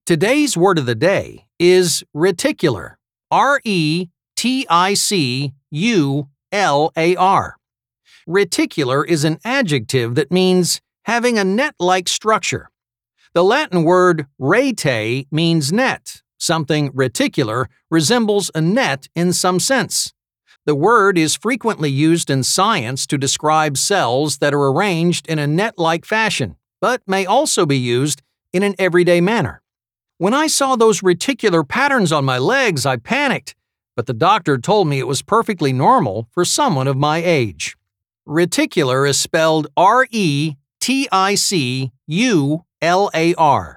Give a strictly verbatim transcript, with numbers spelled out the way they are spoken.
Today's word of the day is reticular. R E T I C U L A R. Reticular is an adjective that means having a net-like structure. The Latin word rete means net. Something reticular resembles a net in some sense. The word is frequently used in science to describe cells that are arranged in a net-like fashion, but may also be used in an everyday manner. When I saw those reticular patterns on my legs, I panicked, but the doctor told me it was perfectly normal for someone of my age. Reticular is spelled R E T I C U L A R.